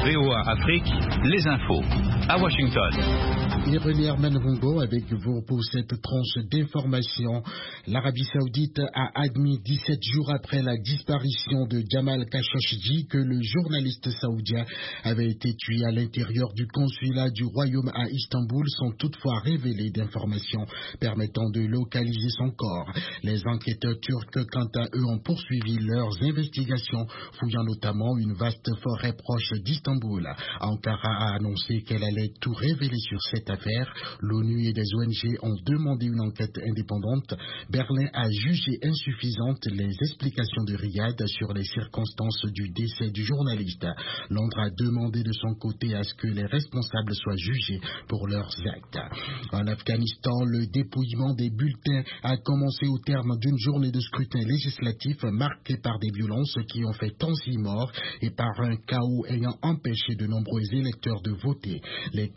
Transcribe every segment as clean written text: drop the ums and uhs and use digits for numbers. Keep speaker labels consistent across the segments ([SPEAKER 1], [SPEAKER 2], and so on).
[SPEAKER 1] VOA Afrique, les infos. À Washington.
[SPEAKER 2] Irene Menvongo avec vous pour cette tranche d'information. L'Arabie Saoudite a admis 17 jours après la disparition de Jamal Khashoggi que le journaliste saoudien avait été tué à l'intérieur du consulat du Royaume à Istanbul sans toutefois révéler d'informations permettant de localiser son corps. Les enquêteurs turcs, quant à eux, ont poursuivi leurs investigations, fouillant notamment une vaste forêt proche d'Istanbul. Ankara a annoncé qu'elle allait tout révéler sur cette affaire. L'ONU et des ONG ont demandé une enquête indépendante. Berlin a jugé insuffisantes les explications de Riyad sur les circonstances du décès du journaliste. Londres a demandé de son côté à ce que les responsables soient jugés pour leurs actes. En Afghanistan, le dépouillement des bulletins a commencé au terme d'une journée de scrutin législatif marquée par des violences qui ont fait 6 morts et par un chaos ayant empêché de nombreux électeurs de voter. Les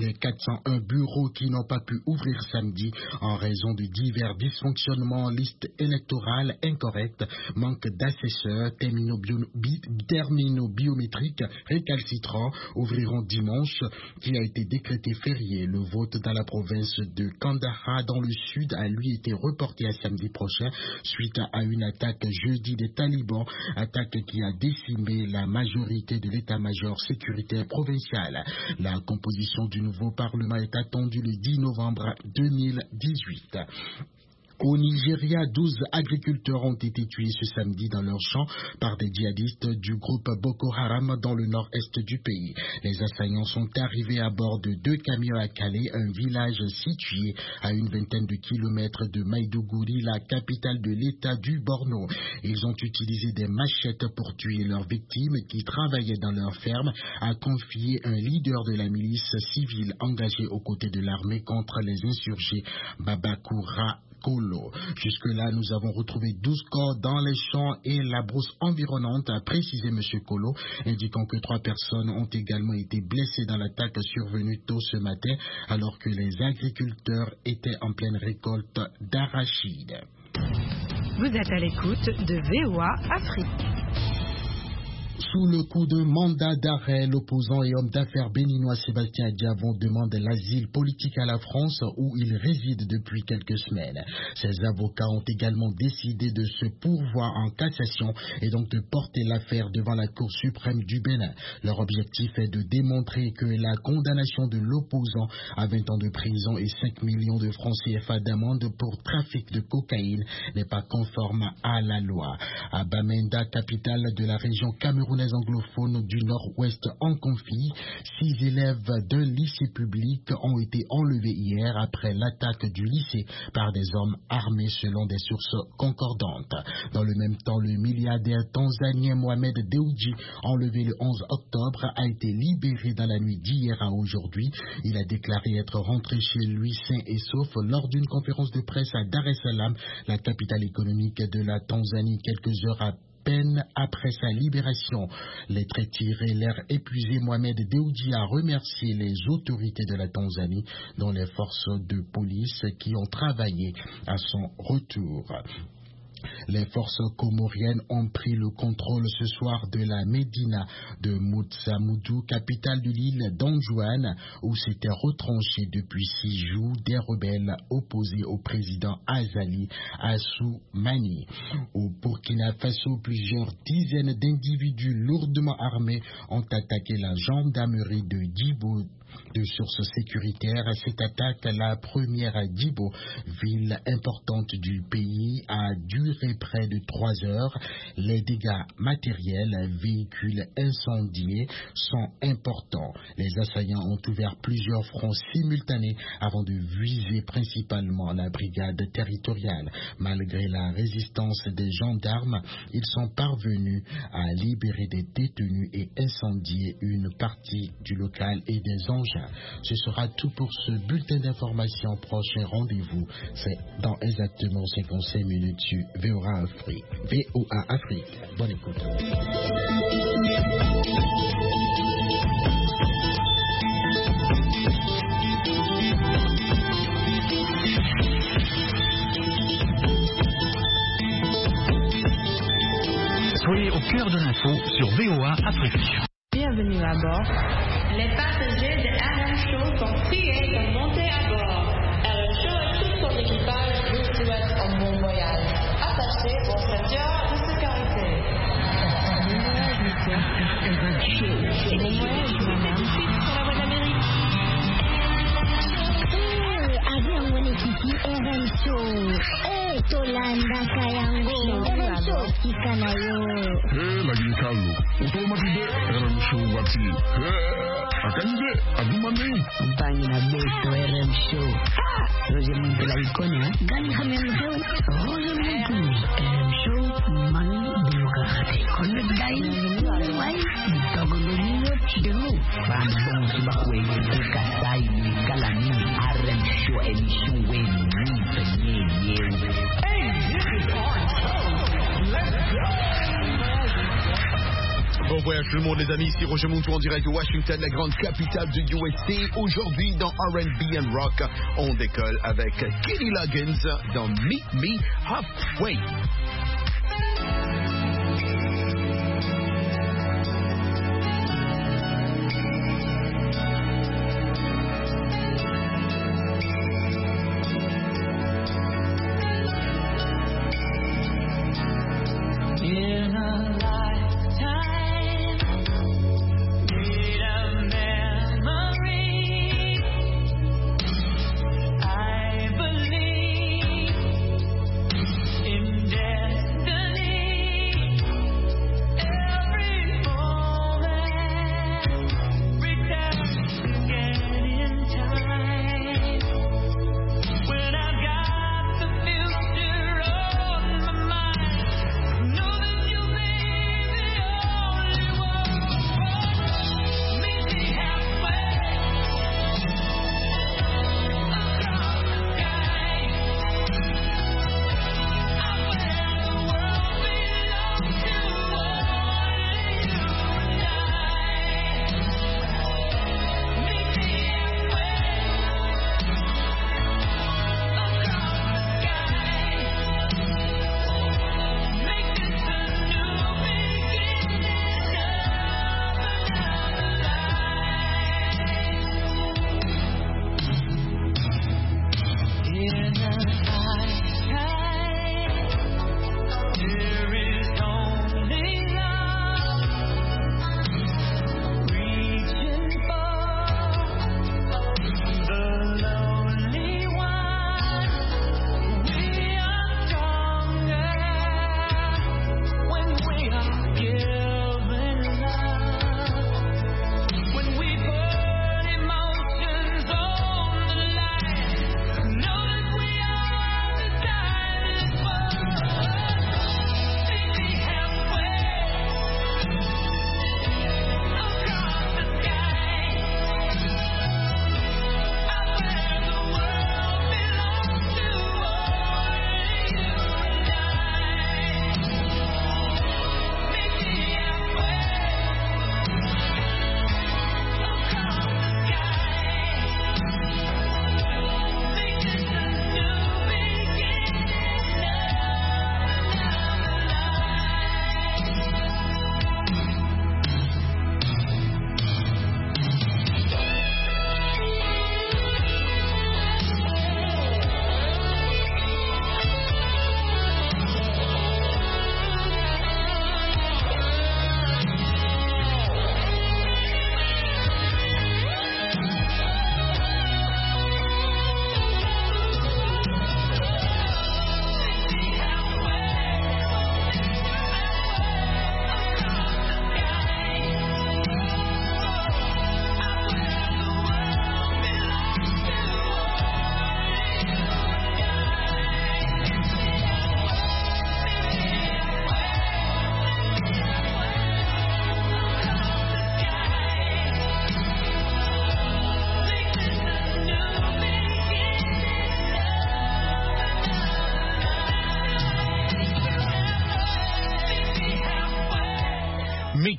[SPEAKER 2] 401 bureaux qui n'ont pas pu ouvrir samedi en raison de divers dysfonctionnements, listes électorales incorrectes, manque d'assesseurs, terminaux biométriques récalcitrants ouvriront dimanche, qui a été décrété férié. Le vote dans la province de Kandahar dans le sud a lui été reporté à samedi prochain suite à une attaque jeudi des talibans, attaque qui a décimé la majorité de l'état-major sécuritaire provincial. La composition du nouveau Parlement est attendue le 10 novembre 2018. Au Nigeria, 12 agriculteurs ont été tués ce samedi dans leurs champs par des djihadistes du groupe Boko Haram dans le nord-est du pays. Les assaillants sont arrivés à bord de 2 camions à Calais, un village situé à une vingtaine de kilomètres de Maiduguri, la capitale de l'état du Borno. Ils ont utilisé des machettes pour tuer leurs victimes qui travaillaient dans leur ferme, a confié un leader de la milice civile engagé aux côtés de l'armée contre les insurgés Babakura Kolo. Jusque-là, nous avons retrouvé 12 corps dans les champs et la brousse environnante, a précisé M. Kolo, indiquant que 3 personnes ont également été blessées dans l'attaque survenue tôt ce matin, alors que les agriculteurs étaient en pleine récolte d'arachides.
[SPEAKER 3] Vous êtes à l'écoute de VOA Afrique.
[SPEAKER 2] Sous le coup de mandat d'arrêt, l'opposant et homme d'affaires béninois Sébastien Diavon demande l'asile politique à la France où il réside depuis quelques semaines. Ses avocats ont également décidé de se pourvoir en cassation et donc de porter l'affaire devant la Cour suprême du Bénin. Leur objectif est de démontrer que la condamnation de l'opposant à 20 ans de prison et 5 millions de francs CFA d'amende pour trafic de cocaïne n'est pas conforme à la loi. À Bamenda, capitale de la région camerounaise anglophone du nord-ouest en conflit, 6 élèves d'un lycée public ont été enlevés hier après l'attaque du lycée par des hommes armés selon des sources concordantes. Dans le même temps, le milliardaire tanzanien Mohamed Dewji, enlevé le 11 octobre, a été libéré dans la nuit d'hier à aujourd'hui. Il a déclaré être rentré chez lui sain et sauf lors d'une conférence de presse à Dar es Salaam, la capitale économique de la Tanzanie, quelques heures après sa libération. Les traits tirés, l'air épuisé, Mohamed Dewji a remercié les autorités de la Tanzanie, dont les forces de police qui ont travaillé à son retour. Les forces comoriennes ont pris le contrôle ce soir de la médina de Moutsamoudou, capitale de l'île d'Anjouane, où s'étaient retranchés depuis 6 jours des rebelles opposés au président Azali Assoumani. Au Burkina Faso, plusieurs dizaines d'individus lourdement armés ont attaqué la gendarmerie de Djibo. De sources sécuritaires, cette attaque, la première à Djibo, ville importante du pays, a duré près de 3 heures. Les dégâts matériels, véhicules incendiés sont importants. Les assaillants ont ouvert plusieurs fronts simultanés avant de viser principalement la brigade territoriale. Malgré la résistance des gendarmes, ils sont parvenus à libérer des détenus et incendier une partie du local et des engins. Ce sera tout pour ce bulletin d'information. Prochain rendez-vous, c'est dans exactement 55 minutes sur VOA Afrique. VOA Afrique. Bonne écoute.
[SPEAKER 1] Soyez au cœur de l'info sur VOA Afrique.
[SPEAKER 3] Bienvenue à bord.
[SPEAKER 4] Les passagers de RM Show sont priés de monter à bord. RM Show et tout son équipage vous souhaitent un bon voyage. Attachez vos ceintures de sécurité.
[SPEAKER 3] RM Show. Bon voyage, madame. Tout de suite sur la voie d'Amérique.
[SPEAKER 5] Avion mwenyekiti RM Show. Tolanda kayango. RM Show kika nayo.
[SPEAKER 6] Lagi kalu. Otomatide RM Show wati. Akande adumane.
[SPEAKER 5] Mpangi na beto RM Show. Roger Muntu la ikonia. Gani kami RM Show. Roger Muntu. RM Show mani buka kate. Connect guy. Why? Togo niño chidelo. Bambong subakwe kasai ni kalani. RM Show émission when we penye.
[SPEAKER 7] Hey, this is our show. Let's go.
[SPEAKER 8] Bon voyage tout le monde les amis, ici Roger Montou en direct de Washington, la grande capitale du USA. Aujourd'hui dans R&B and Rock, on décolle avec Kenny Loggins dans Meet Me Halfway.
[SPEAKER 7] I believe in death.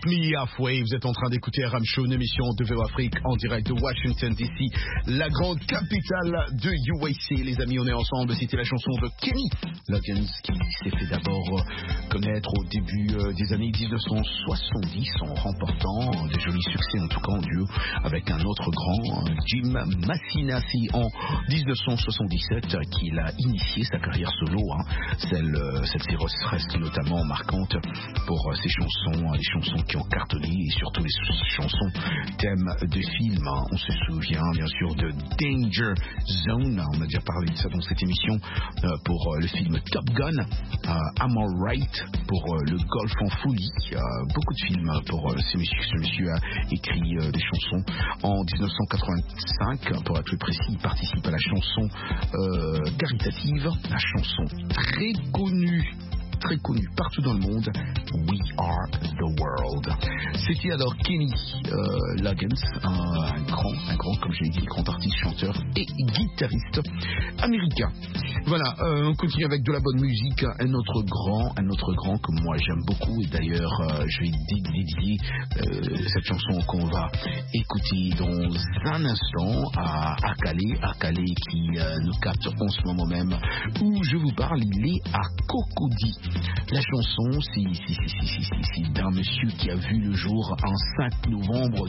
[SPEAKER 8] Me Halfway, vous êtes en train d'écouter RM Show, une émission de VO Afrique en direct de Washington DC, la grande capitale de USA. Les amis, on est ensemble, c'était la chanson de Kenny Loggins qui s'est fait d'abord connaître au début des années 1970 en remportant des jolis succès, en tout cas en duo avec un autre grand, Jim Massinaffi, en 1977, qui a initié sa carrière solo. Celle-ci reste notamment marquante pour ses chansons, les chansons qui ont cartonné et surtout les chansons thèmes de films. On se souvient bien sûr de Danger Zone, on a déjà parlé de ça dans cette émission, pour le film Top Gun, I'm Alright pour le Golf en folie, beaucoup de films pour ce monsieur a écrit des chansons. En 1985, pour être plus précis, il participe à la chanson caritative, la chanson très connue partout dans le monde, We Are the World. C'était alors Kenny Loggins, un grand, comme je l'ai dit, grand artiste, chanteur et guitariste américain. Voilà, on continue avec de la bonne musique, un autre grand que moi j'aime beaucoup, et d'ailleurs je vais dédier cette chanson qu'on va écouter dans un instant à Akale qui nous capte en ce moment même où je vous parle. Il est à Cocody. La chanson, c'est d'un monsieur qui a vu le jour en 5 novembre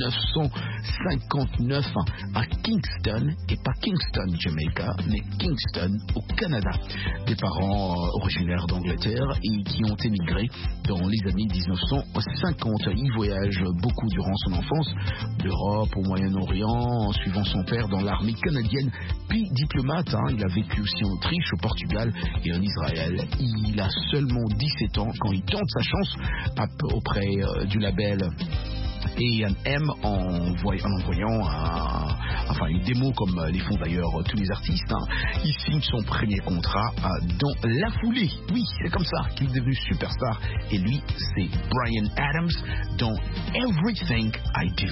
[SPEAKER 8] 1959 à Kingston, et pas Kingston, Jamaica, mais Kingston au Canada. Des parents originaires d'Angleterre et qui ont émigré dans les années 1950. Il voyage beaucoup durant son enfance, d'Europe au Moyen-Orient, en suivant son père dans l'armée canadienne, puis diplomate. Il a vécu aussi en Autriche, au Portugal et en Israël. Il a seulement 17 ans quand il tente sa chance auprès du label A&M en envoyant une démo comme les font d'ailleurs tous les artistes. Il signe son premier contrat dans la foulée. Oui, c'est comme ça qu'il est devenu superstar. Et lui, c'est Bryan Adams dans Everything I Do.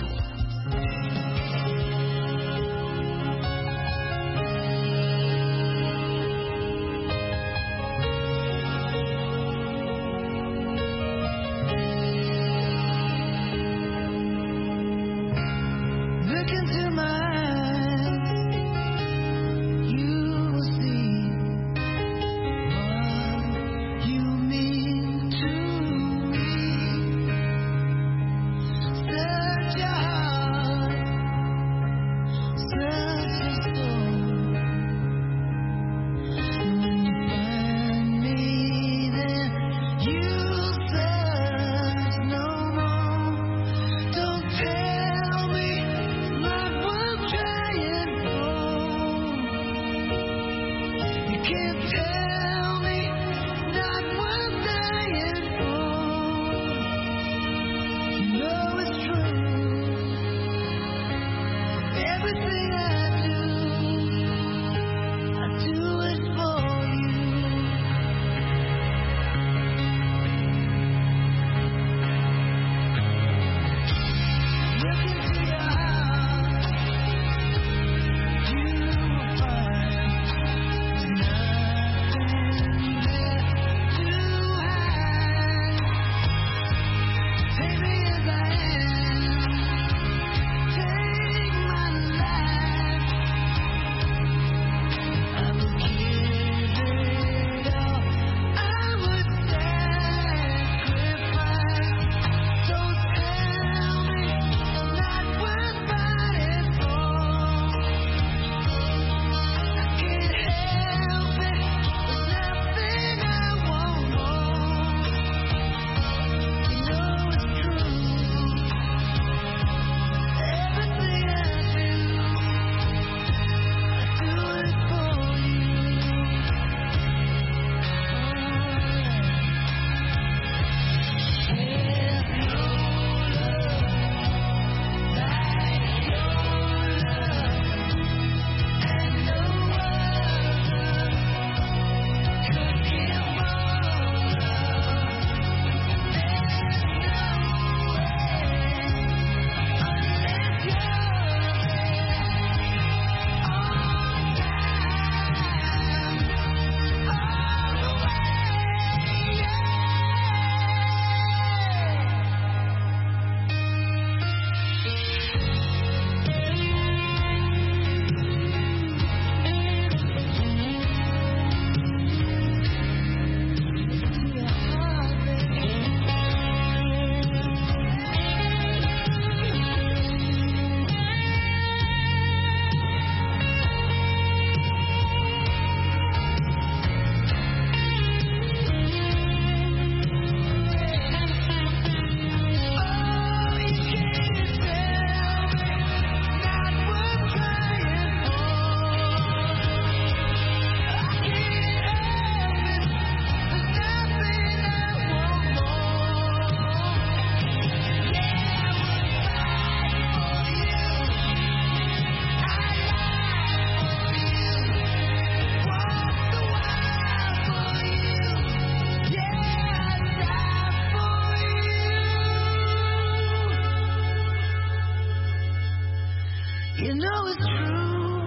[SPEAKER 9] You know it's true.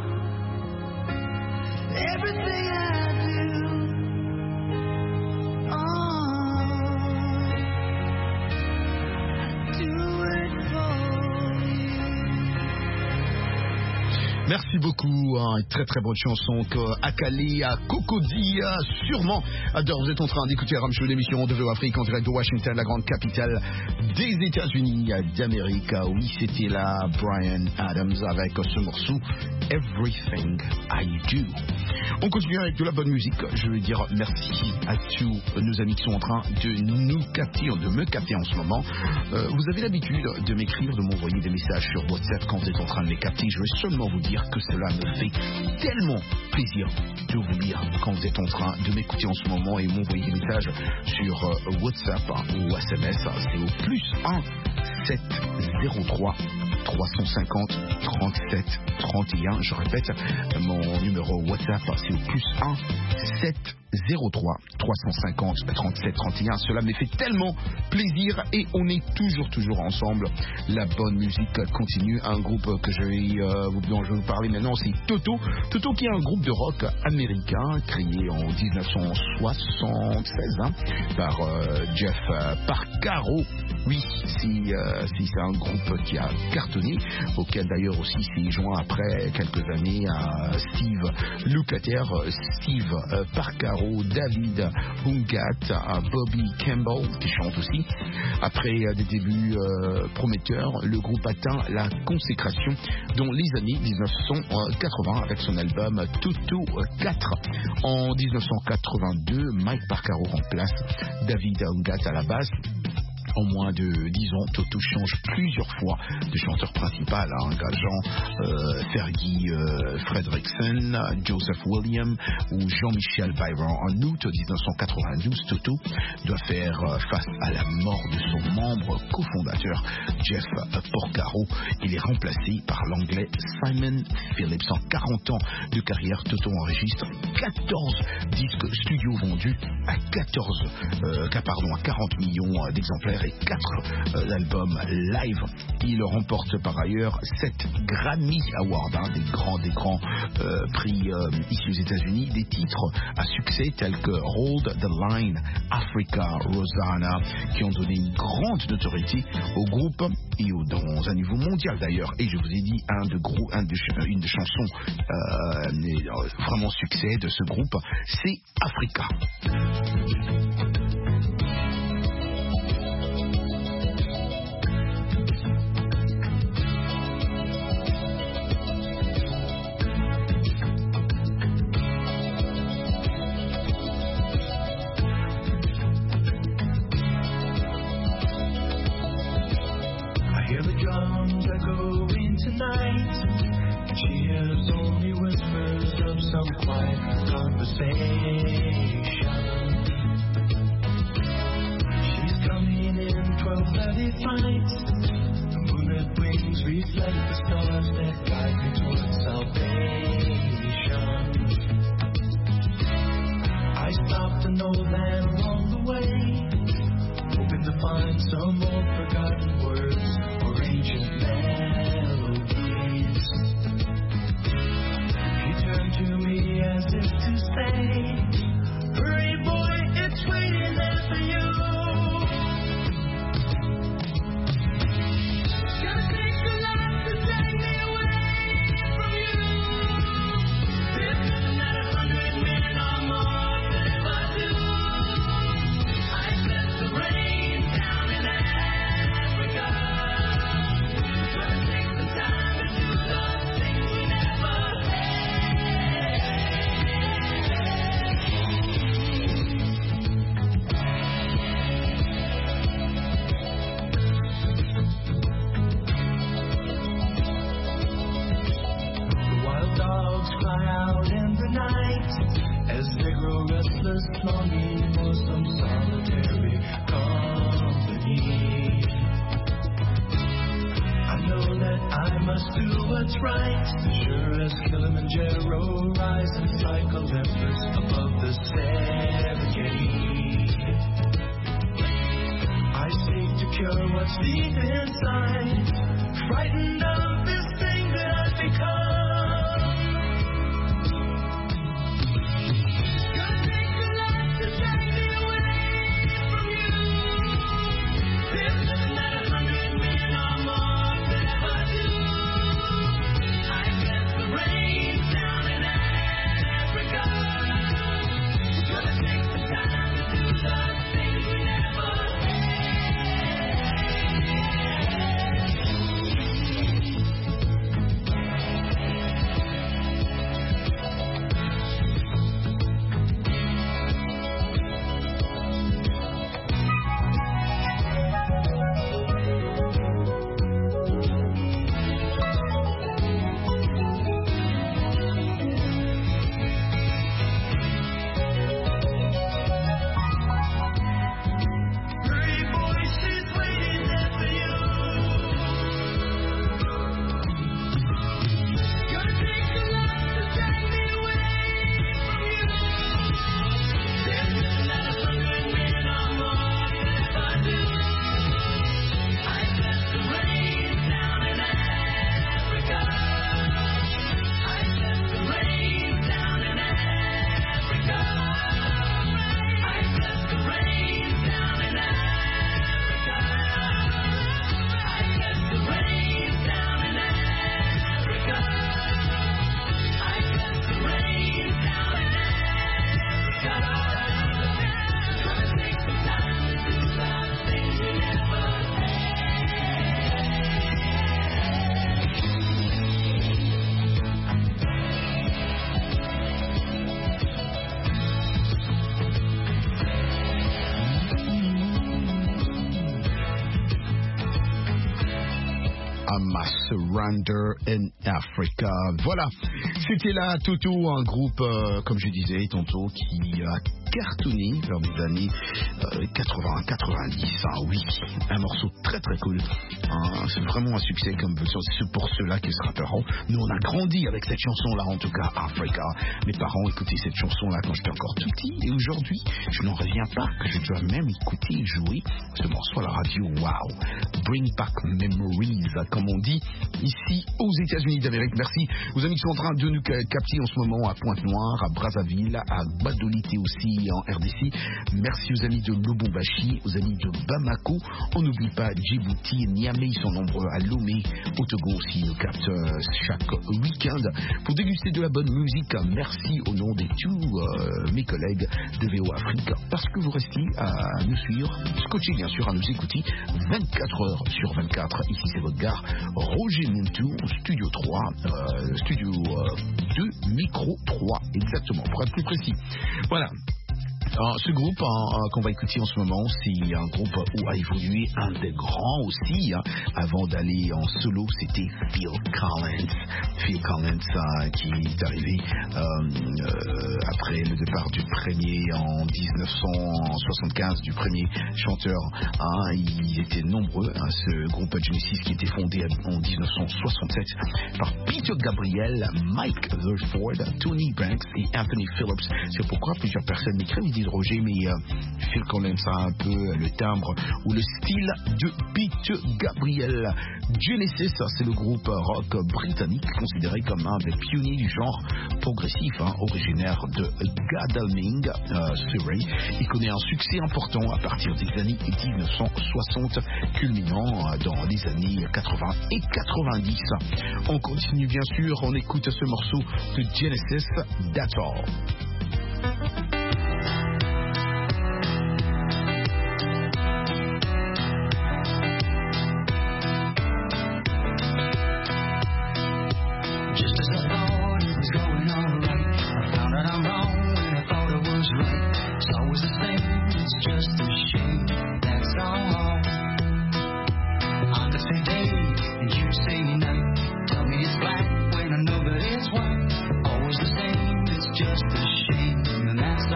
[SPEAKER 9] Everything I do, do it for you.
[SPEAKER 8] Merci beaucoup, hein, très très bonne chanson Akali à Cocody, sûrement adore. Vous êtes en train d'écouter Ram Show, l'émission de Afrique en direct de Washington, la grande capitale des États-Unis d'Amérique. Oui, c'était là Bryan Adams avec ce morceau Everything I Do. On continue avec de la bonne musique. Je veux dire merci à tous nos amis qui sont en train de nous capter, de me capter en ce moment. Vous avez l'habitude de m'écrire, de m'envoyer des messages sur WhatsApp quand vous êtes en train de les capter. Je veux seulement vous dire que cela me fait tellement plaisir de vous lire quand vous êtes en train de m'écouter en ce moment et m'envoyer des messages sur WhatsApp ou SMS. C'est au plus 1 703 350 37 31. Je répète, mon numéro WhatsApp, c'est au plus 1 703 350 37 31. Cela me fait tellement plaisir et on est toujours ensemble. La bonne musique continue. Un groupe dont je vais vous parler maintenant, c'est Toto. Toto qui est un groupe de rock américain créé en 1976 par Jeff Porcaro. Oui, c'est un groupe qui a cartonné, auquel d'ailleurs aussi s'est joint après quelques années à Steve Lukather, Steve Porcaro, David Ungat, Bobby Campbell qui chante aussi. Après des débuts prometteurs, le groupe atteint la consécration dans les années 1980 avec son album Toto 4. En 1982, Mike Porcaro remplace David Ungat à la basse. En moins de 10 ans, Toto change plusieurs fois de chanteur principal, engageant Fergie Frederiksen, Joseph Williams ou Jean-Michel Byron. En août 1992, Toto doit faire face à la mort de son membre cofondateur, Jeff Porcaro. Il est remplacé par l'anglais Simon Phillips. En 40 ans de carrière, Toto enregistre 14 disques studio vendus à 40 millions d'exemplaires et 4 albums live. Il remporte par ailleurs 7 Grammy Awards, des grands prix ici aux États-Unis, des titres à succès tels que Hold the Line, Africa, Rosanna, qui ont donné une grande notoriété au groupe et dans un niveau mondial d'ailleurs. Et je vous ai dit une des chansons vraiment succès de ce groupe, c'est Africa.
[SPEAKER 9] What's deep inside, frightened of this thing that I
[SPEAKER 8] Surrender in Africa. Voilà, c'était là Toto, un groupe, comme je disais tantôt, qui a cartonné vers les années 80-90. Oui, un morceau très très cool. C'est vraiment un succès, comme c'est pour ceux-là qui se rappelleront. Nous, on a grandi avec cette chanson-là, en tout cas, Africa. Mes parents écoutaient cette chanson-là quand j'étais encore tout petit, et aujourd'hui, je n'en reviens pas que je dois même écouter et jouer ce morceau à la radio. Wow, bring back memories, comme on dit ici aux États-Unis d'Amérique. Merci aux amis qui sont en train de nous capter en ce moment à Pointe-Noire, à Brazzaville, à Badolité aussi en RDC. Merci aux amis de Lubumbashi, aux amis de Bamako. On n'oublie pas Djibouti, Niamey, ils sont nombreux à Lomé, au Togo aussi, au capte chaque week-end pour déguster de la bonne musique. Merci au nom de tous mes collègues de VO Afrique, parce que vous restez à nous suivre, scotché bien sûr, à nous écouter 24 heures sur 24. Ici c'est votre gars Roger Montou, studio 3, studio 2, micro 3 exactement, pour être plus précis. Voilà. Ce groupe qu'on va écouter en ce moment, c'est un groupe où a évolué un des grands aussi. Avant d'aller en solo, c'était Phil Collins. Phil Collins qui est arrivé après le départ du premier en 1975, du premier chanteur. Ils étaient nombreux, ce groupe Genesis qui était fondé en 1967 par Peter Gabriel, Mike Rutherford, Tony Banks et Anthony Phillips. C'est pourquoi plusieurs personnes m'écrivent, ils disent Roger, mais Phil Collins a un peu le timbre ou le style de Peter Gabriel. Genesis, c'est le groupe rock britannique considéré comme un des pionniers du genre progressif, originaire de Godalming, Surrey. Il connaît un succès important à partir des années 1960, culminant dans les années 80 et 90. On continue bien sûr, on écoute ce morceau de Genesis, That's All.
[SPEAKER 9] Just a shame, and that's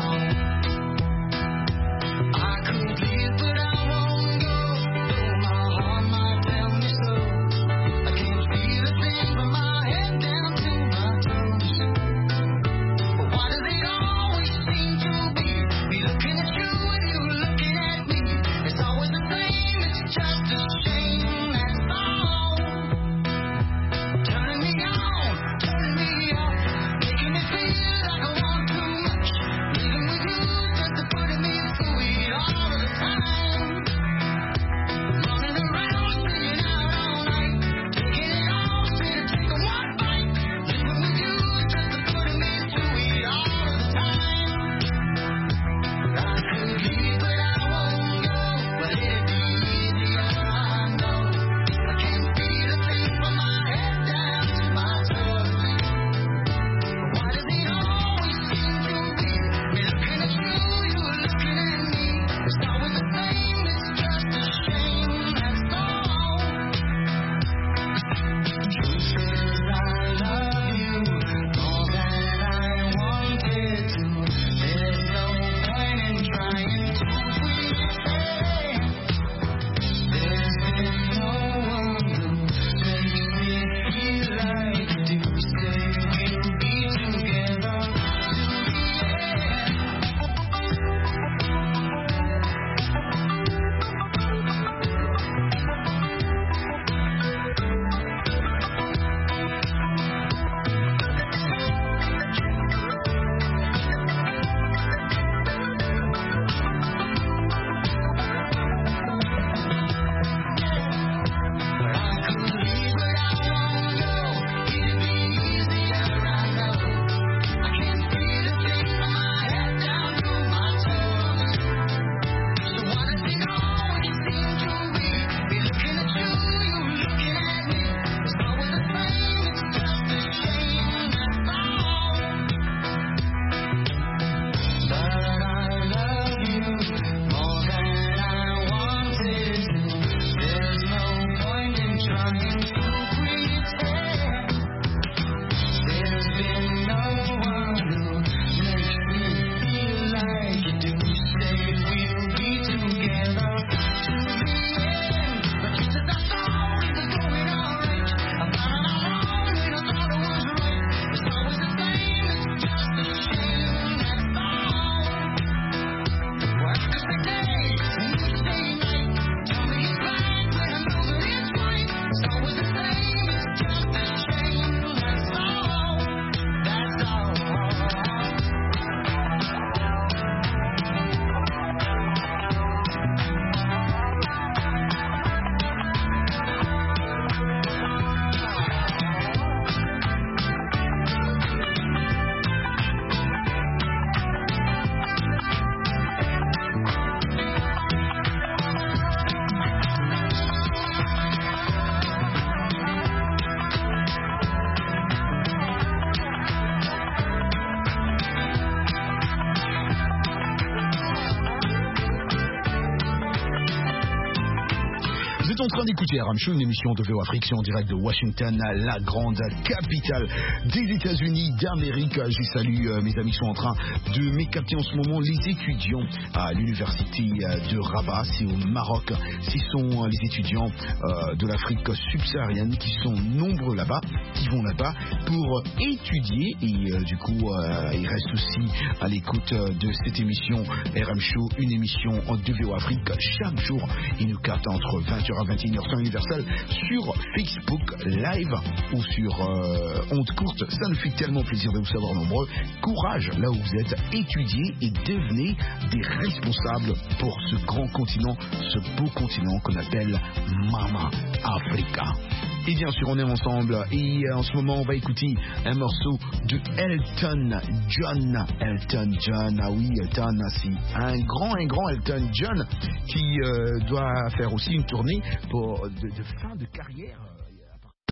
[SPEAKER 8] êtes en train d'écouter RM Show, une émission de VO Afrique en direct de Washington, la grande capitale des États-Unis d'Amérique. Je salue mes amis qui sont en train de m'écapter en ce moment, les étudiants à l'université de Rabat, c'est au Maroc. Ce sont les étudiants de l'Afrique subsaharienne qui sont nombreux là-bas, qui vont là-bas pour étudier et du coup ils restent aussi à l'écoute de cette émission RM Show, une émission de VO Afrique chaque jour. Ils nous captent entre 20h à 21h temps universel sur Facebook Live ou sur Onde Courte. Ça nous fait tellement plaisir de vous savoir nombreux. Courage là où vous êtes, étudiez et devenez des responsables pour ce grand continent, ce beau continent qu'on appelle Mama Africa. Et bien sûr, on est ensemble et en ce moment, on va écouter un morceau de Elton John. Elton John, ah oui, Elton, c'est un grand Elton John qui doit faire aussi une tournée de fin de carrière.